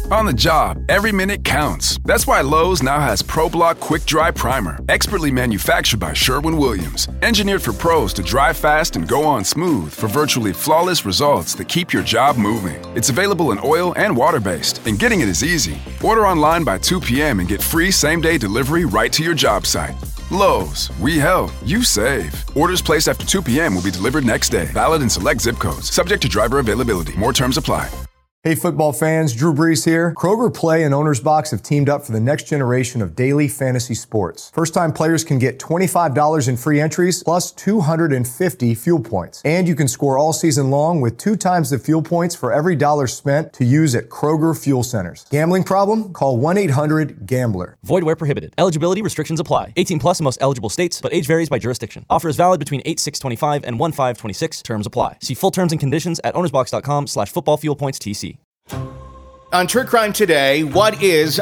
On the job, every minute counts. That's why Lowe's now has ProBlock Quick Dry Primer, expertly manufactured by Sherwin-Williams. Engineered for pros to dry fast and go on smooth for virtually flawless results that keep your job moving. It's available in oil and water-based, and getting it is easy. Order online by 2 p.m. and get free same-day delivery right to your job site. Lowe's, we help, you save. Orders placed after 2 p.m. will be delivered next day. Valid in select zip codes. Subject to driver availability. More terms apply. Hey football fans, Drew Brees here. Kroger Play and Owner's Box have teamed up for the next generation of daily fantasy sports. First-time players can get $25 in free entries plus 250 fuel points. And you can score all season long with 2 times the fuel points for every dollar spent to use at Kroger Fuel Centers. Gambling problem? Call 1-800-GAMBLER. Void where prohibited. Eligibility restrictions apply. 18 plus in most eligible states, but age varies by jurisdiction. Offer is valid between 8/6/25 and 1/5/26. Terms apply. See full terms and conditions at ownersbox.com/footballfuelpointstc. On True Crime Today, what is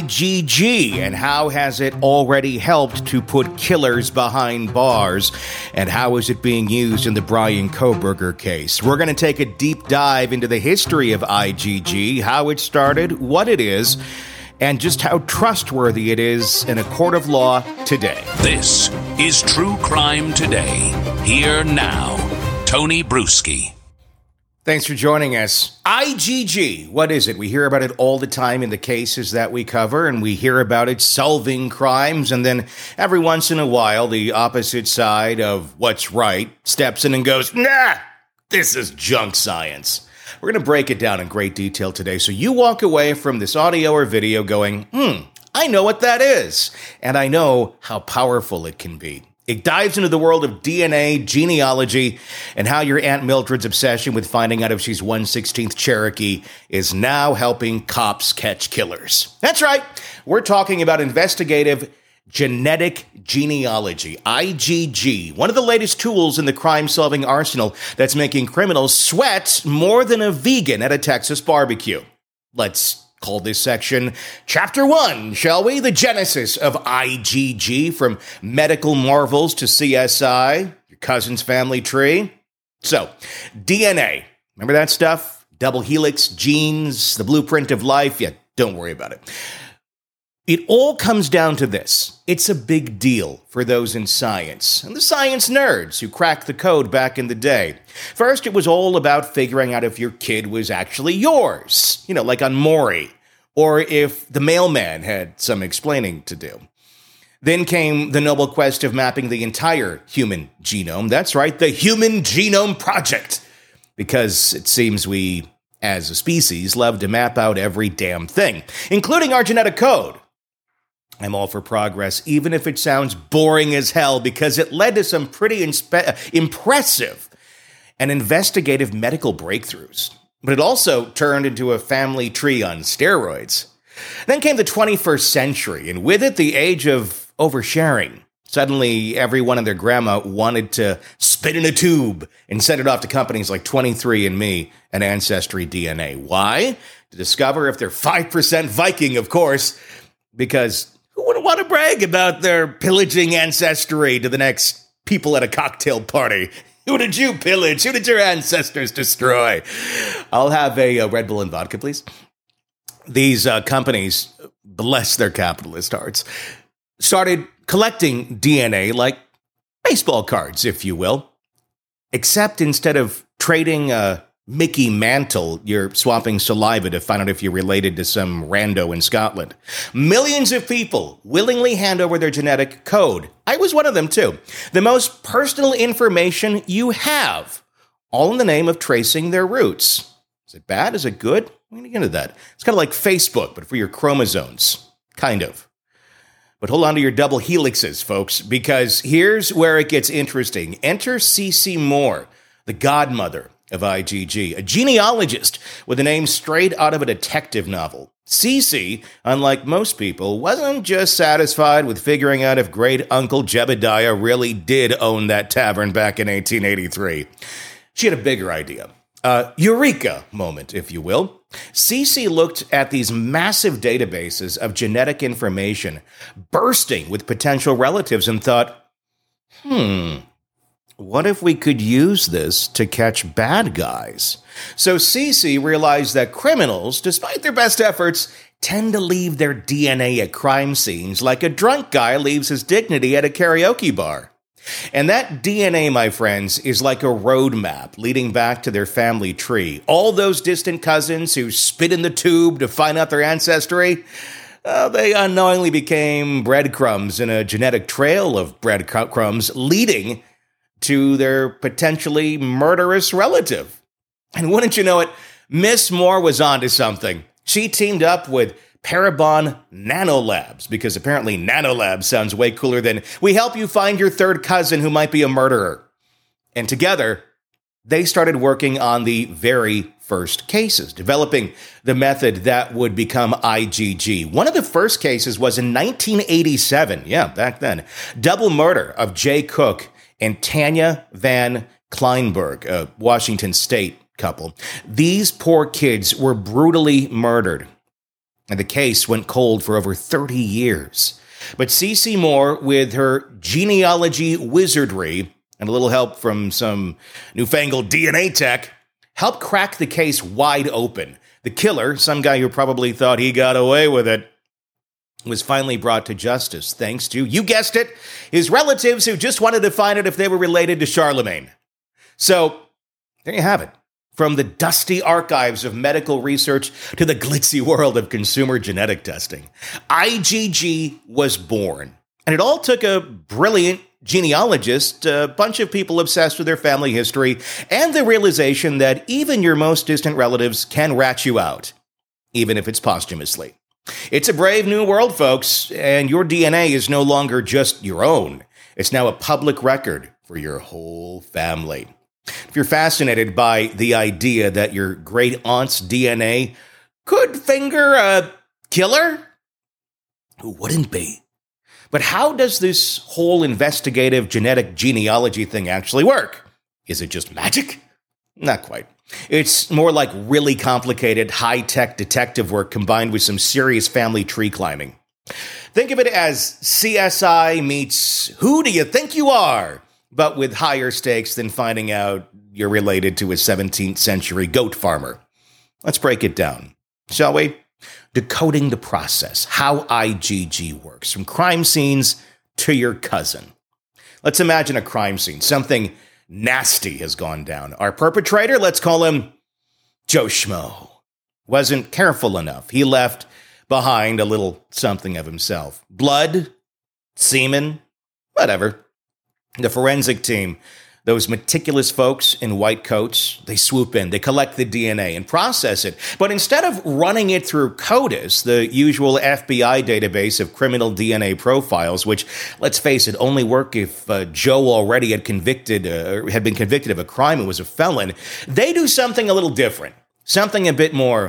IgG and how has it already helped to put killers behind bars? And how is it being used in the Bryan Kohberger case? We're going to take a deep dive into the history of IgG, how it started, what it is, and just how trustworthy it is in a court of law today. This is True Crime Today. Here now, Tony Bruschi. Thanks for joining us. IgG, what is it? We hear about it all the time in the cases that we cover, and we hear about it solving crimes, and then every once in a while, the opposite side of what's right steps in and goes, nah, this is junk science. We're going to break it down in great detail today, so you walk away from this audio or video going, I know what that is, and I know how powerful it can be. It dives into the world of DNA, genealogy, and how your Aunt Mildred's obsession with finding out if she's 1/16th Cherokee is now helping cops catch killers. That's right. We're talking about investigative genetic genealogy, IgG, one of the latest tools in the crime-solving arsenal that's making criminals sweat more than a vegan at a Texas barbecue. Let's call this section Chapter 1, shall we? The genesis of IgG, from medical marvels to CSI, your cousin's family tree. So, DNA, remember that stuff? Double helix, genes, the blueprint of life? Yeah, don't worry about it. It all comes down to this. It's a big deal for those in science, and the science nerds who cracked the code back in the day. First, it was all about figuring out if your kid was actually yours, like on Maury, or if the mailman had some explaining to do. Then came the noble quest of mapping the entire human genome. That's right, the Human Genome Project, because it seems we, as a species, love to map out every damn thing, including our genetic code. I'm all for progress, even if it sounds boring as hell, because it led to some pretty impressive and investigative medical breakthroughs. But it also turned into a family tree on steroids. Then came the 21st century, and with it, the age of oversharing. Suddenly, everyone and their grandma wanted to spit in a tube and send it off to companies like 23andMe and Ancestry DNA. Why? To discover if they're 5% Viking, of course, because who wouldn't want to brag about their pillaging ancestry to the next people at a cocktail party? Who did you pillage? Who did your ancestors destroy? I'll have a Red Bull and vodka, please. These companies, bless their capitalist hearts, started collecting DNA like baseball cards, if you will. Except instead of trading a Mickey Mantle, you're swapping saliva to find out if you're related to some rando in Scotland. Millions of people willingly hand over their genetic code. I was one of them, too. The most personal information you have, all in the name of tracing their roots. Is it bad? Is it good? I'm going to get into that. It's kind of like Facebook, but for your chromosomes. Kind of. But hold on to your double helixes, folks, because here's where it gets interesting. Enter CeCe Moore, the godmother of IgG, a genealogist with a name straight out of a detective novel. CeCe, unlike most people, wasn't just satisfied with figuring out if great Uncle Jebediah really did own that tavern back in 1883. She had a bigger idea. Eureka moment, if you will. CeCe looked at these massive databases of genetic information bursting with potential relatives and thought, what if we could use this to catch bad guys? So Cece realized that criminals, despite their best efforts, tend to leave their DNA at crime scenes like a drunk guy leaves his dignity at a karaoke bar. And that DNA, my friends, is like a roadmap leading back to their family tree. All those distant cousins who spit in the tube to find out their ancestry, they unknowingly became breadcrumbs in a genetic trail of breadcrumbs leading to their potentially murderous relative. And wouldn't you know it, Miss Moore was onto something. She teamed up with Parabon Nanolabs, because apparently Nanolabs sounds way cooler than we help you find your third cousin who might be a murderer. And together, they started working on the very first cases, developing the method that would become IgG. One of the first cases was in 1987, back then, double murder of Jay Cook and Tanya Van Kleinberg, a Washington State couple. These poor kids were brutally murdered, and the case went cold for over 30 years. But Cece Moore, with her genealogy wizardry and a little help from some newfangled DNA tech, helped crack the case wide open. The killer, some guy who probably thought he got away with it, was finally brought to justice thanks to, you guessed it, his relatives who just wanted to find out if they were related to Charlemagne. So, there you have it. From the dusty archives of medical research to the glitzy world of consumer genetic testing, IgG was born. And it all took a brilliant genealogist, a bunch of people obsessed with their family history, and the realization that even your most distant relatives can rat you out, even if it's posthumously. It's a brave new world, folks, and your DNA is no longer just your own. It's now a public record for your whole family. If you're fascinated by the idea that your great aunt's DNA could finger a killer, who wouldn't be? But how does this whole investigative genetic genealogy thing actually work? Is it just magic? Not quite. It's more like really complicated, high-tech detective work combined with some serious family tree climbing. Think of it as CSI meets Who Do You Think You Are? But with higher stakes than finding out you're related to a 17th century goat farmer. Let's break it down, shall we? Decoding the process, how IgG works, from crime scenes to your cousin. Let's imagine a crime scene. Something nasty has gone down. Our perpetrator, let's call him Joe Schmo, wasn't careful enough. He left behind a little something of himself. Blood, semen, whatever. The forensic team, those meticulous folks in white coats, they swoop in, they collect the DNA and process it. But instead of running it through CODIS, the usual FBI database of criminal DNA profiles, which, let's face it, only work if Joe already had been convicted of a crime and was a felon, they do something a little different, something a bit more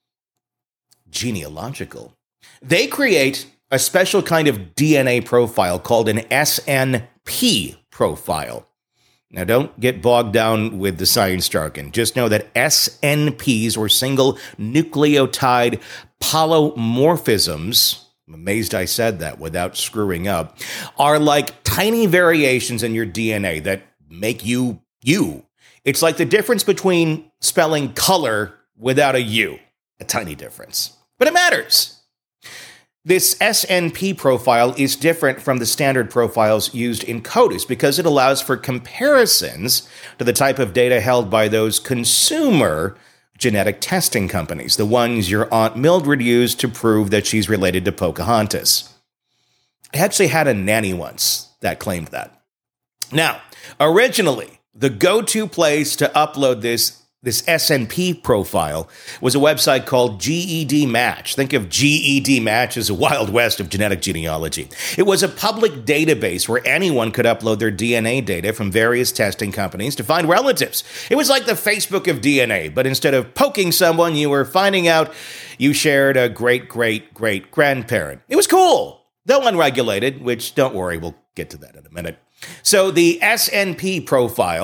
genealogical. They create a special kind of DNA profile called an SNP profile. Now, don't get bogged down with the science jargon. Just know that SNPs, or single nucleotide polymorphisms, I'm amazed I said that without screwing up, are like tiny variations in your DNA that make you you. It's like the difference between spelling color without a U. A tiny difference. But it matters. This SNP profile is different from the standard profiles used in CODIS because it allows for comparisons to the type of data held by those consumer genetic testing companies, the ones your Aunt Mildred used to prove that she's related to Pocahontas. I actually had a nanny once that claimed that. Now, originally, the go-to place to upload this SNP profile was a website called GED Match. Think of GED Match as a Wild West of genetic genealogy. It was a public database where anyone could upload their DNA data from various testing companies to find relatives. It was like the Facebook of DNA, but instead of poking someone, you were finding out you shared a great-great-great-grandparent. It was cool, though unregulated, which, don't worry, we'll get to that in a minute. So the SNP profile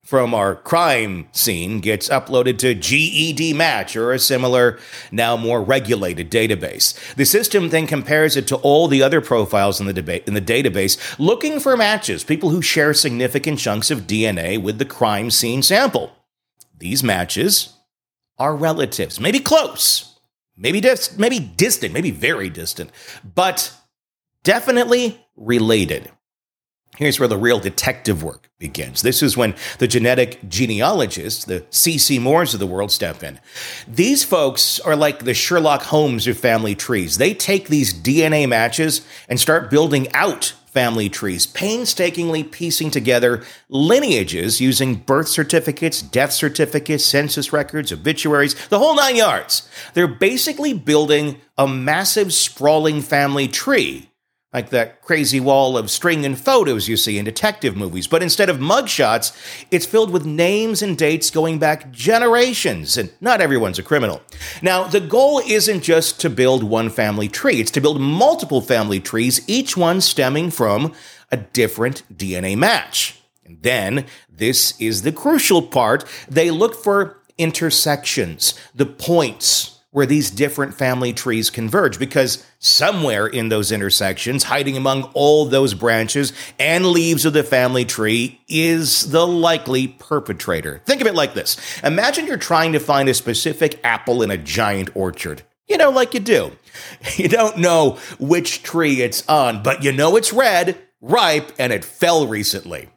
from our crime scene gets uploaded to GED Match or a similar, now more regulated database. The system then compares it to all the other profiles in the database, looking for matches, people who share significant chunks of DNA with the crime scene sample. These matches are relatives, maybe close, maybe distant, maybe very distant, but definitely related. Here's where the real detective work begins. This is when the genetic genealogists, the C.C. Moores of the world, step in. These folks are like the Sherlock Holmes of family trees. They take these DNA matches and start building out family trees, painstakingly piecing together lineages using birth certificates, death certificates, census records, obituaries, the whole 9 yards. They're basically building a massive, sprawling family tree, like that crazy wall of string and photos you see in detective movies. But instead of mugshots, it's filled with names and dates going back generations, and not everyone's a criminal. Now, the goal isn't just to build one family tree. It's to build multiple family trees, each one stemming from a different DNA match. And then, this is the crucial part, they look for intersections, the points where these different family trees converge, because somewhere in those intersections, hiding among all those branches and leaves of the family tree, is the likely perpetrator. Think of it like this. Imagine you're trying to find a specific apple in a giant orchard. You know, like you do. You don't know which tree it's on, but you know it's red, ripe, and it fell recently.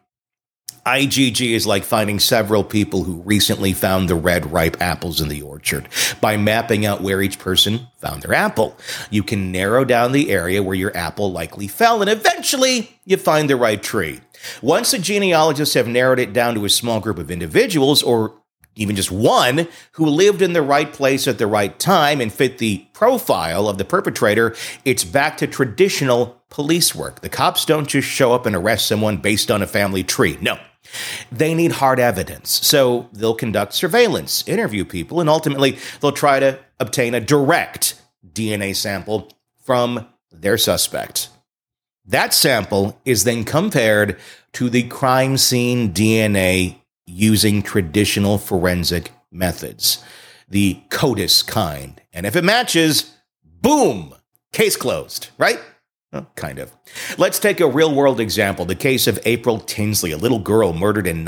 IGG is like finding several people who recently found the red, ripe apples in the orchard. By mapping out where each person found their apple, you can narrow down the area where your apple likely fell, and eventually you find the right tree. Once the genealogists have narrowed it down to a small group of individuals, or even just one, who lived in the right place at the right time and fit the profile of the perpetrator, it's back to traditional police work. The cops don't just show up and arrest someone based on a family tree. No. They need hard evidence, so they'll conduct surveillance, interview people, and ultimately they'll try to obtain a direct DNA sample from their suspect. That sample is then compared to the crime scene DNA using traditional forensic methods, the CODIS kind. And if it matches, boom, case closed, right? Well, kind of. Let's take a real-world example, the case of April Tinsley, a little girl murdered in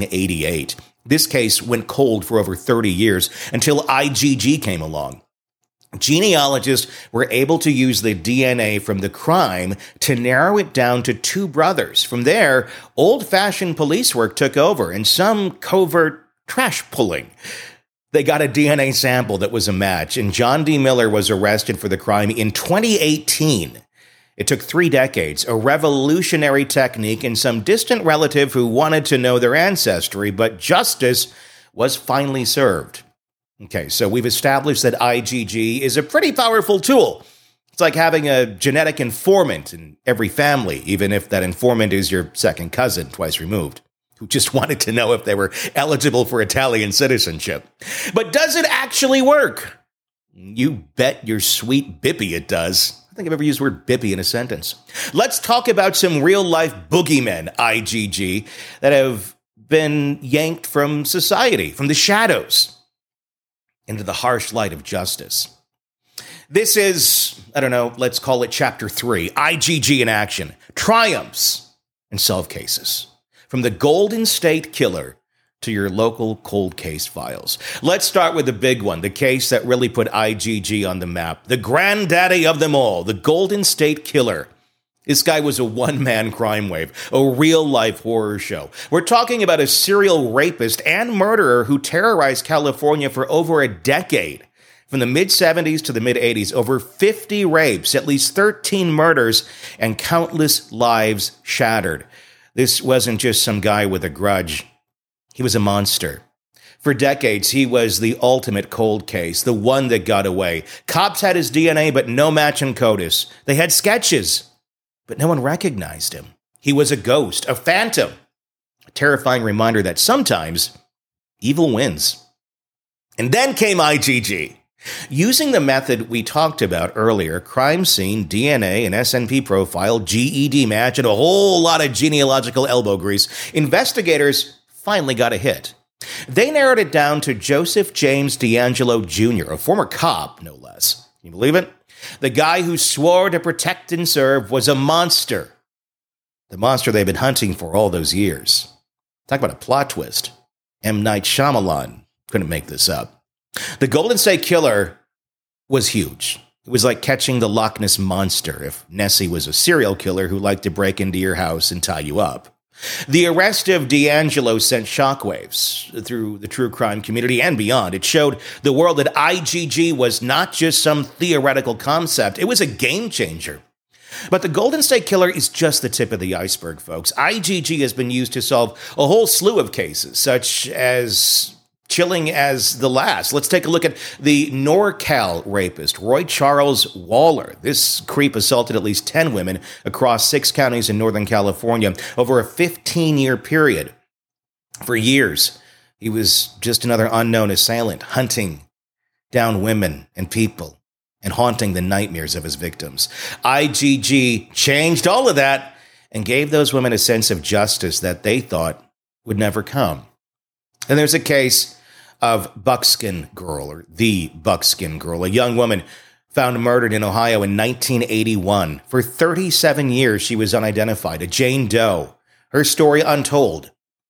1988. This case went cold for over 30 years until IGG came along. Genealogists were able to use the DNA from the crime to narrow it down to two brothers. From there, old-fashioned police work took over and some covert trash pulling. They got a DNA sample that was a match, and John D. Miller was arrested for the crime in 2018. It took 3 decades, a revolutionary technique, and some distant relative who wanted to know their ancestry, but justice was finally served. Okay, so we've established that IGG is a pretty powerful tool. It's like having a genetic informant in every family, even if that informant is your second cousin, twice removed, who just wanted to know if they were eligible for Italian citizenship. But does it actually work? You bet your sweet bippy it does. I think I've ever used the word bippy in a sentence. Let's talk about some real-life boogeymen, IGG, that have been yanked from society, from the shadows, into the harsh light of justice. This is, let's call it Chapter 3, IGG in action, triumphs and solved cases. From the Golden State Killer to your local cold case files. Let's start with the big one, the case that really put IGG on the map. The granddaddy of them all, the Golden State Killer. This guy was a one-man crime wave, a real-life horror show. We're talking about a serial rapist and murderer who terrorized California for over a decade. From the mid-'70s to the mid-'80s, over 50 rapes, at least 13 murders, and countless lives shattered. This wasn't just some guy with a grudge. He was a monster. For decades, he was the ultimate cold case, the one that got away. Cops had his DNA, but no match in CODIS. They had sketches, but no one recognized him. He was a ghost, a phantom, a terrifying reminder that sometimes evil wins. And then came IGG. Using the method we talked about earlier, crime scene, DNA, and SNP profile, GED match, and a whole lot of genealogical elbow grease, investigators finally got a hit. They narrowed it down to Joseph James DeAngelo Jr., a former cop, no less. Can you believe it? The guy who swore to protect and serve was a monster. The monster they've been hunting for all those years. Talk about a plot twist. M. Night Shyamalan couldn't make this up. The Golden State Killer was huge. It was like catching the Loch Ness Monster if Nessie was a serial killer who liked to break into your house and tie you up. The arrest of DeAngelo sent shockwaves through the true crime community and beyond. It showed the world that IGG was not just some theoretical concept. It was a game changer. But the Golden State Killer is just the tip of the iceberg, folks. IGG has been used to solve a whole slew of cases, such as chilling as the last. Let's take a look at the NorCal rapist, Roy Charles Waller. This creep assaulted at least 10 women across 6 counties in Northern California over a 15-year period. For years, he was just another unknown assailant, hunting down women and people and haunting the nightmares of his victims. IGG changed all of that and gave those women a sense of justice that they thought would never come. And there's a case of Buckskin Girl, or the Buckskin Girl, a young woman found murdered in Ohio in 1981. For 37 years, she was unidentified, a Jane Doe. Her story untold.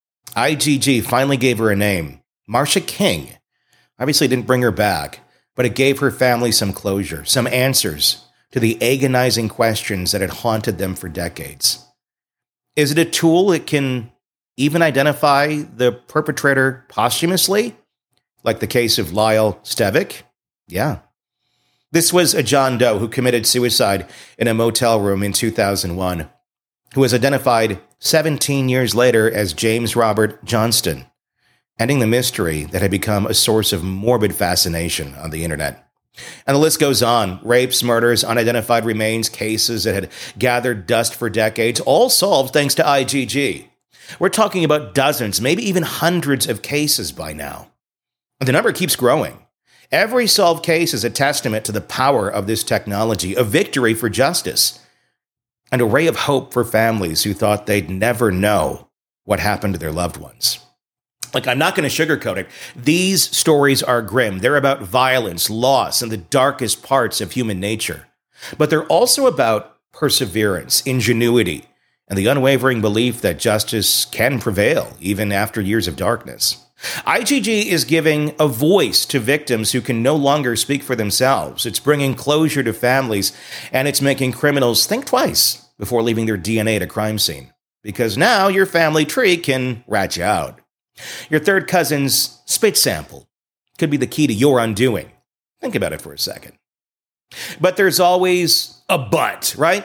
IGG finally gave her a name, Marsha King. Obviously didn't bring her back, but it gave her family some closure, some answers to the agonizing questions that had haunted them for decades. Is it a tool that can even identify the perpetrator posthumously? Like the case of Lyle Stevick? Yeah. This was a John Doe who committed suicide in a motel room in 2001, who was identified 17 years later as James Robert Johnston, ending the mystery that had become a source of morbid fascination on the internet. And the list goes on. Rapes, murders, unidentified remains, cases that had gathered dust for decades, all solved thanks to IGG. We're talking about dozens, maybe even hundreds of cases by now. The number keeps growing. Every solved case is a testament to the power of this technology, a victory for justice, and a ray of hope for families who thought they'd never know what happened to their loved ones. Like, I'm not going to sugarcoat it. These stories are grim. They're about violence, loss, and the darkest parts of human nature. But they're also about perseverance, ingenuity, and the unwavering belief that justice can prevail even after years of darkness. IGG is giving a voice to victims who can no longer speak for themselves. It's bringing closure to families, and it's making criminals think twice before leaving their DNA at a crime scene. Because now your family tree can rat you out. Your third cousin's spit sample could be the key to your undoing. Think about it for a second. But there's always a but, right?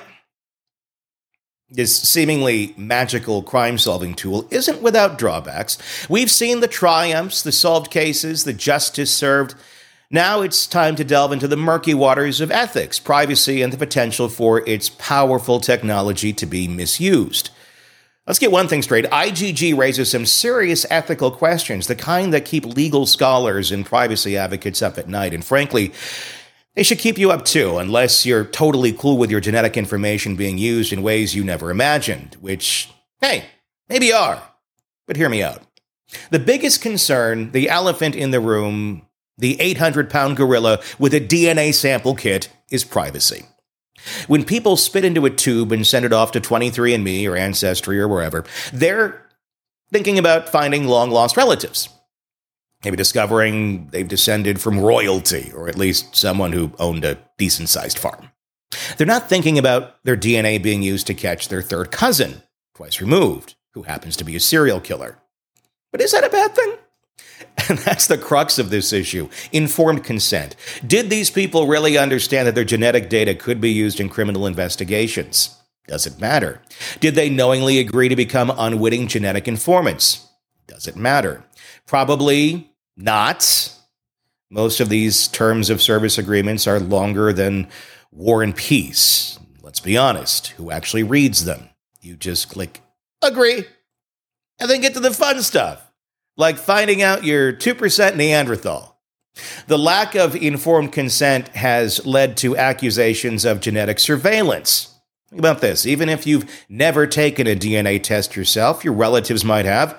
This seemingly magical crime-solving tool isn't without drawbacks. We've seen the triumphs, the solved cases, the justice served. Now it's time to delve into the murky waters of ethics, privacy, and the potential for its powerful technology to be misused. Let's get one thing straight. IGG raises some serious ethical questions, the kind that keep legal scholars and privacy advocates up at night. And frankly, they should keep you up too, unless you're totally cool with your genetic information being used in ways you never imagined, which, hey, maybe you are. But hear me out. The biggest concern, the elephant in the room, the 800-pound gorilla with a DNA sample kit, is privacy. When people spit into a tube and send it off to 23andMe or Ancestry or wherever, they're thinking about finding long-lost relatives. Maybe discovering they've descended from royalty, or at least someone who owned a decent-sized farm. They're not thinking about their DNA being used to catch their third cousin, twice removed, who happens to be a serial killer. But is that a bad thing? And that's the crux of this issue, informed consent. Did these people really understand that their genetic data could be used in criminal investigations? Does it matter? Did they knowingly agree to become unwitting genetic informants? Does it matter? Probably not. Most of these terms of service agreements are longer than War and Peace. Let's be honest. Who actually reads them? You just click agree and then get to the fun stuff, like finding out you're 2% Neanderthal. The lack of informed consent has led to accusations of genetic surveillance. Think about this. Even if you've never taken a DNA test yourself, your relatives might have,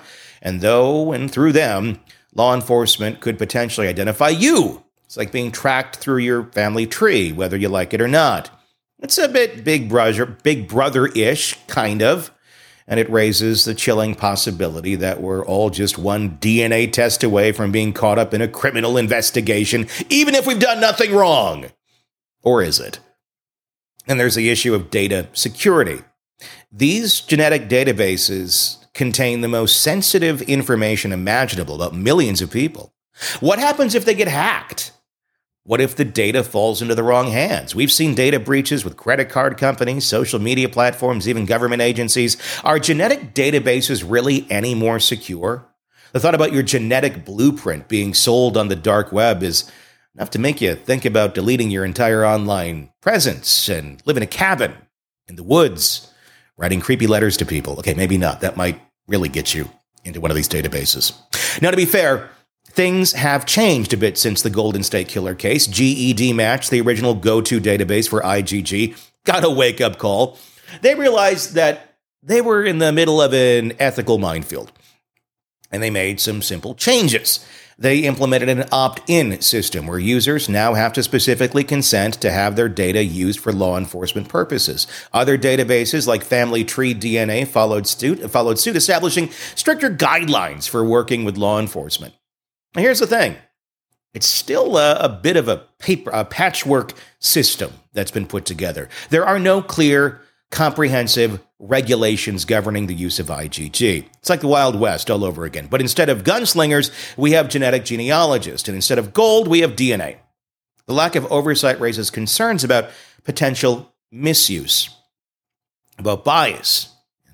And through them, law enforcement could potentially identify you. It's like being tracked through your family tree, whether you like it or not. It's a bit Big Brother-ish, kind of. And it raises the chilling possibility that we're all just one DNA test away from being caught up in a criminal investigation, even if we've done nothing wrong. Or is it? And there's the issue of data security. These genetic databases contain the most sensitive information imaginable about millions of people. What happens if they get hacked? What if the data falls into the wrong hands? We've seen data breaches with credit card companies, social media platforms, even government agencies. Are genetic databases really any more secure? The thought about your genetic blueprint being sold on the dark web is enough to make you think about deleting your entire online presence and live in a cabin in the woods, writing creepy letters to people. Okay, maybe not. That might really get you into one of these databases. Now, to be fair, things have changed a bit since the Golden State Killer case. GED Match, the original go-to database for IgG, got a wake-up call. They realized that they were in the middle of an ethical minefield, and they made some simple changes. They implemented an opt-in system where users now have to specifically consent to have their data used for law enforcement purposes. Other databases like Family Tree DNA followed suit, establishing stricter guidelines for working with law enforcement. Now, here's the thing. It's still a bit of a patchwork system that's been put together. There are no clear, comprehensive regulations governing the use of IgG. It's like the Wild West all over again. But instead of gunslingers, we have genetic genealogists. And instead of gold, we have DNA. The lack of oversight raises concerns about potential misuse, about bias,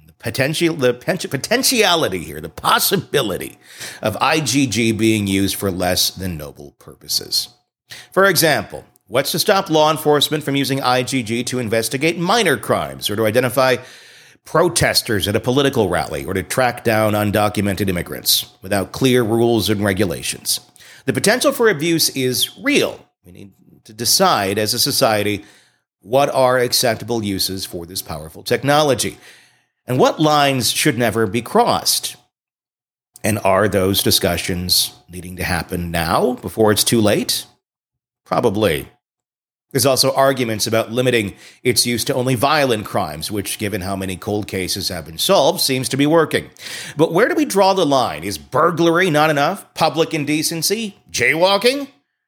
potentiality here, the possibility of IgG being used for less than noble purposes. For example, what's to stop law enforcement from using IgG to investigate minor crimes or to identify protesters at a political rally or to track down undocumented immigrants without clear rules and regulations? The potential for abuse is real. We need to decide as a society what are acceptable uses for this powerful technology. And what lines should never be crossed? And are those discussions needing to happen now, before it's too late? Probably. There's also arguments about limiting its use to only violent crimes, which, given how many cold cases have been solved, seems to be working. But where do we draw the line? Is burglary not enough? Public indecency? Jaywalking?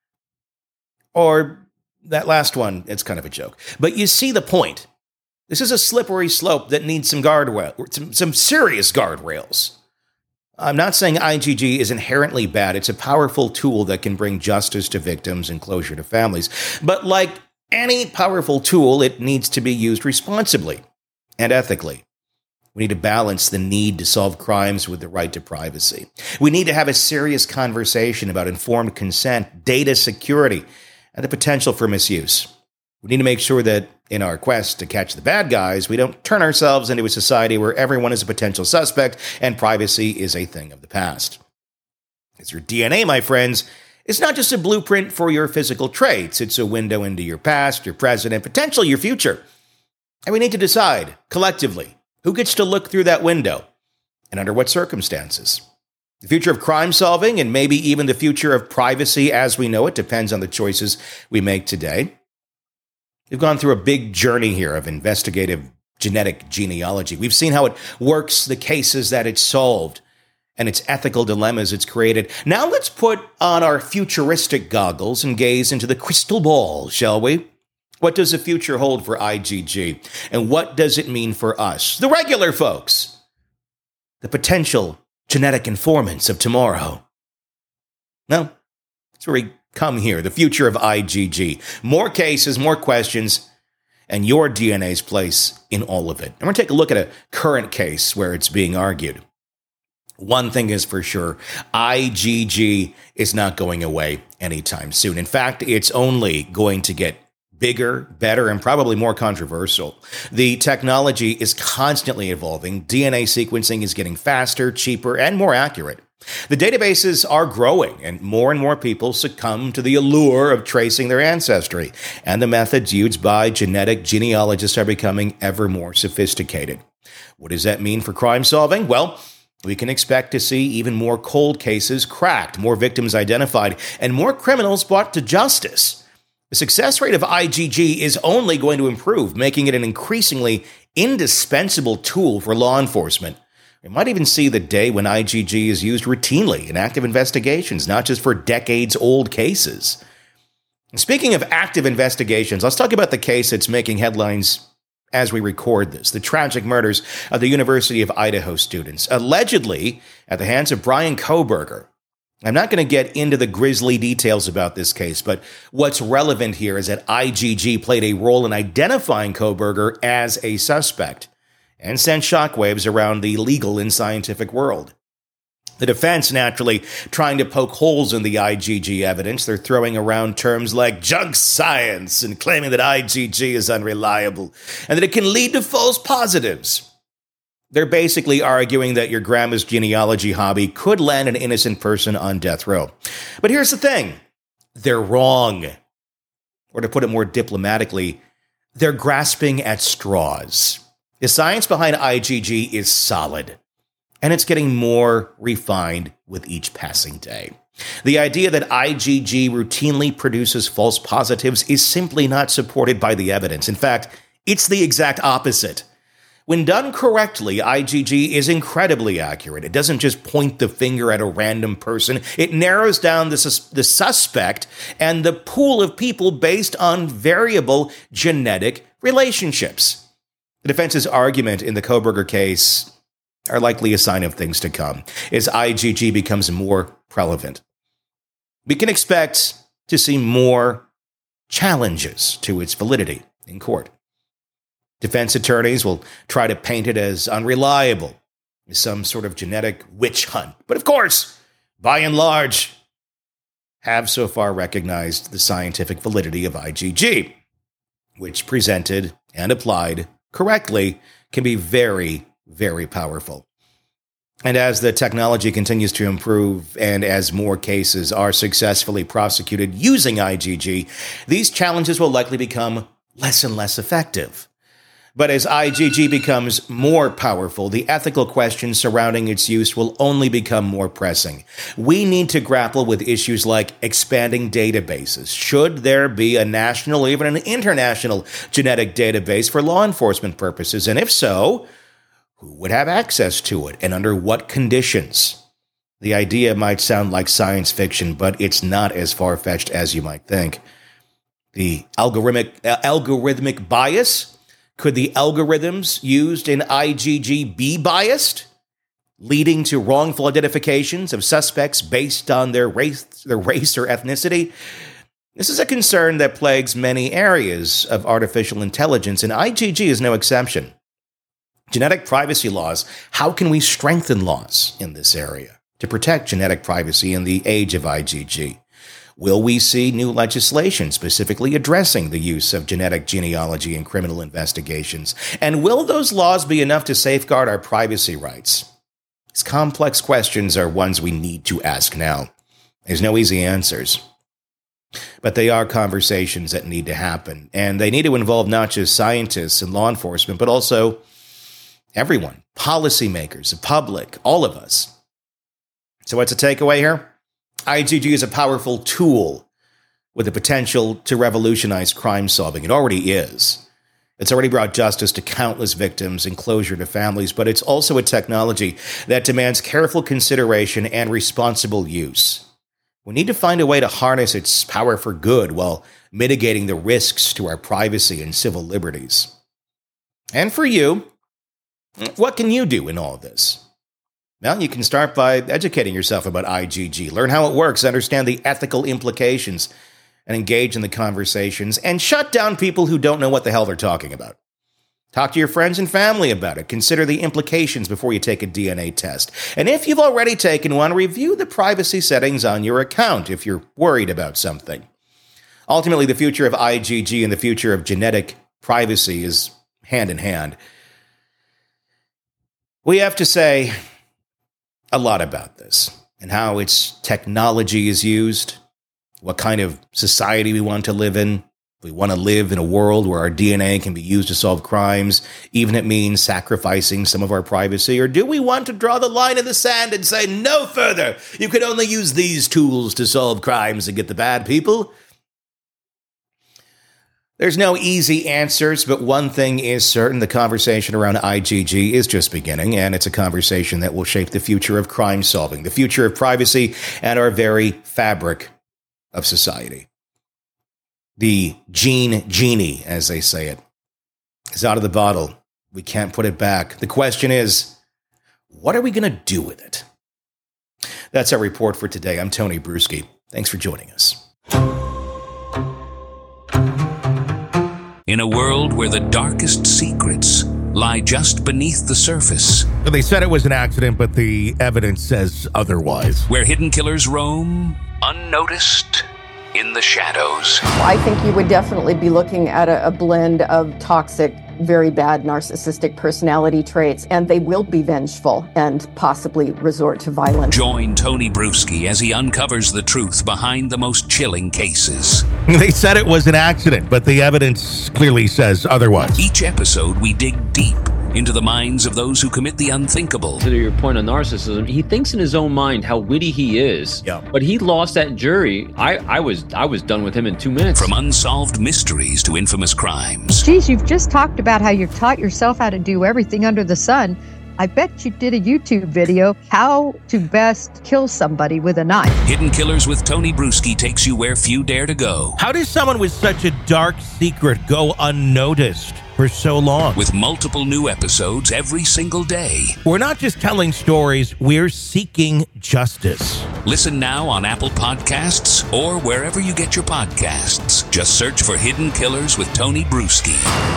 Or that last one, it's kind of a joke. But you see the point. This is a slippery slope that needs some serious guardrails. I'm not saying IgG is inherently bad. It's a powerful tool that can bring justice to victims and closure to families. But like any powerful tool, it needs to be used responsibly and ethically. We need to balance the need to solve crimes with the right to privacy. We need to have a serious conversation about informed consent, data security, and the potential for misuse. We need to make sure that in our quest to catch the bad guys, we don't turn ourselves into a society where everyone is a potential suspect and privacy is a thing of the past. As your DNA, my friends, is not just a blueprint for your physical traits. It's a window into your past, your present, and potentially your future. And we need to decide, collectively, who gets to look through that window and under what circumstances. The future of crime solving and maybe even the future of privacy as we know it depends on the choices we make today. We've gone through a big journey here of investigative genetic genealogy. We've seen how it works, the cases that it's solved, and its ethical dilemmas it's created. Now let's put on our futuristic goggles and gaze into the crystal ball, shall we? What does the future hold for IgG? And what does it mean for us, the regular folks? The potential genetic informants of tomorrow. Well, that's where we come here, the future of IgG. More cases, more questions, and your DNA's place in all of it. And we're going to take a look at a current case where it's being argued. One thing is for sure, IgG is not going away anytime soon. In fact, it's only going to get bigger, better, and probably more controversial. The technology is constantly evolving. DNA sequencing is getting faster, cheaper, and more accurate. The databases are growing, and more people succumb to the allure of tracing their ancestry, and the methods used by genetic genealogists are becoming ever more sophisticated. What does that mean for crime solving? Well, we can expect to see even more cold cases cracked, more victims identified, and more criminals brought to justice. The success rate of IGG is only going to improve, making it an increasingly indispensable tool for law enforcement. We might even see the day when IGG is used routinely in active investigations, not just for decades-old cases. Speaking of active investigations, let's talk about the case that's making headlines as we record this, the tragic murders of the University of Idaho students, allegedly at the hands of Bryan Kohberger. I'm not going to get into the grisly details about this case, but what's relevant here is that IGG played a role in identifying Kohberger as a suspect and sent shockwaves around the legal and scientific world. The defense, naturally, trying to poke holes in the IGG evidence. They're throwing around terms like junk science and claiming that IGG is unreliable and that it can lead to false positives. They're basically arguing that your grandma's genealogy hobby could land an innocent person on death row. But here's the thing. They're wrong. Or to put it more diplomatically, they're grasping at straws. The science behind IGG is solid, and it's getting more refined with each passing day. The idea that IGG routinely produces false positives is simply not supported by the evidence. In fact, it's the exact opposite. When done correctly, IGG is incredibly accurate. It doesn't just point the finger at a random person. It narrows down the suspect and the pool of people based on variable genetic relationships. The defense's argument in the Kohberger case are likely a sign of things to come as IGG becomes more prevalent. We can expect to see more challenges to its validity in court. Defense attorneys will try to paint it as unreliable, as some sort of genetic witch hunt. But of course, by and large, have so far recognized the scientific validity of IGG, which presented and applied correctly can be very, very powerful. And as the technology continues to improve and as more cases are successfully prosecuted using IGG, these challenges will likely become less and less effective. But as IGG becomes more powerful, the ethical questions surrounding its use will only become more pressing. We need to grapple with issues like expanding databases. Should there be a national or even an international genetic database for law enforcement purposes? And if so, who would have access to it and under what conditions? The idea might sound like science fiction, but it's not as far-fetched as you might think. The algorithmic bias? Could the algorithms used in IGG be biased, leading to wrongful identifications of suspects based on their race or ethnicity? This is a concern that plagues many areas of artificial intelligence, and IGG is no exception. Genetic privacy laws. How can we strengthen laws in this area to protect genetic privacy in the age of IGG? Will we see new legislation specifically addressing the use of genetic genealogy in criminal investigations? And will those laws be enough to safeguard our privacy rights? These complex questions are ones we need to ask now. There's no easy answers. But they are conversations that need to happen, and they need to involve not just scientists and law enforcement, but also everyone, policymakers, the public, all of us. So what's the takeaway here? IGG is a powerful tool with the potential to revolutionize crime solving. It already is. It's already brought justice to countless victims and closure to families, but it's also a technology that demands careful consideration and responsible use. We need to find a way to harness its power for good while mitigating the risks to our privacy and civil liberties. And for you, what can you do in all of this? Well, you can start by educating yourself about IGG, learn how it works, understand the ethical implications, and engage in the conversations, and shut down people who don't know what the hell they're talking about. Talk to your friends and family about it. Consider the implications before you take a DNA test. And if you've already taken one, review the privacy settings on your account if you're worried about something. Ultimately, the future of IGG and the future of genetic privacy is hand in hand. We have to say a lot about this and how its technology is used, what kind of society we want to live in, If we want to live in a world where our DNA can be used to solve crimes, even if it means sacrificing some of our privacy, or do we want to draw the line in the sand and say, no further, you can only use these tools to solve crimes and get the bad people? There's no easy answers, but one thing is certain. The conversation around IGG is just beginning, and it's a conversation that will shape the future of crime solving, the future of privacy, and our very fabric of society. The genie, as they say it, is out of the bottle. We can't put it back. The question is, what are we going to do with it? That's our report for today. I'm Tony Bruschi. Thanks for joining us. In a world where the darkest secrets lie just beneath the surface. They said it was an accident, but the evidence says otherwise. Where hidden killers roam, unnoticed, in the shadows. I think you would definitely be looking at a blend of toxic, very bad narcissistic personality traits, and they will be vengeful and possibly resort to violence. Join Tony Bruschi as he uncovers the truth behind the most chilling cases. They said it was an accident, but the evidence clearly says otherwise. Each episode, we dig deep into the minds of those who commit the unthinkable. To your point on narcissism, he thinks in his own mind how witty he is. Yeah. But he lost that jury. I was done with him in 2 minutes. From unsolved mysteries to infamous crimes. Geez, you've just talked about how you've taught yourself how to do everything under the sun. I bet you did a YouTube video, how to best kill somebody with a knife. Hidden Killers with Tony Bruschi takes you where few dare to go. How does someone with such a dark secret go unnoticed for so long? With multiple new episodes every single day. We're not just telling stories, we're seeking justice. Listen now on Apple Podcasts or wherever you get your podcasts. Just search for Hidden Killers with Tony Bruschi.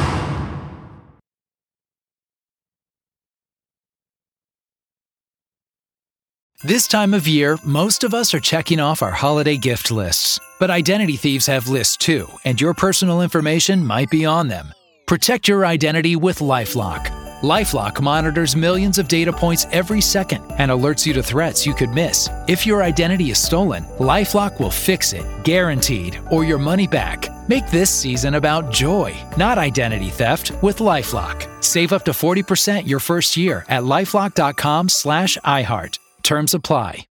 This time of year, most of us are checking off our holiday gift lists. But identity thieves have lists too, and your personal information might be on them. Protect your identity with LifeLock. LifeLock monitors millions of data points every second and alerts you to threats you could miss. If your identity is stolen, LifeLock will fix it, guaranteed, or your money back. Make this season about joy, not identity theft, with LifeLock. Save up to 40% your first year at LifeLock.com/iHeart. Terms apply.